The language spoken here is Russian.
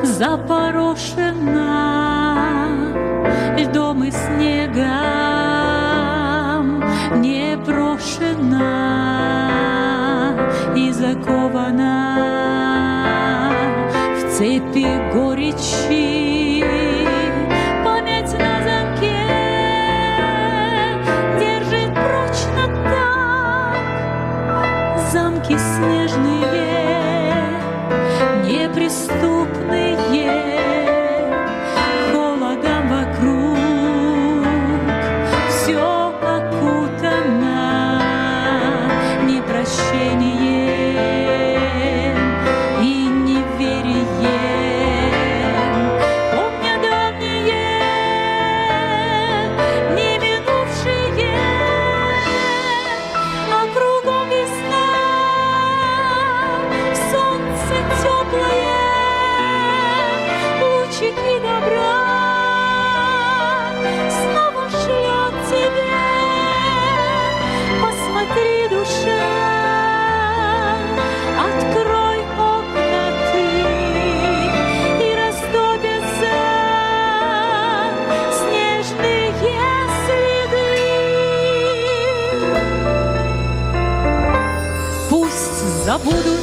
запорошена льдом и снегом, не брошена и закована в цепи горечи. Память на замке держит прочно так, замки снежные, неприступные, холодом вокруг все окутано непрощением и неверием. Помня давние, не минувшие, а кругом весна, солнце теплое, лучики добра снова шлет тебе. Посмотри, душа, открой окна ты, и растопятся снежные следы. Пусть забудут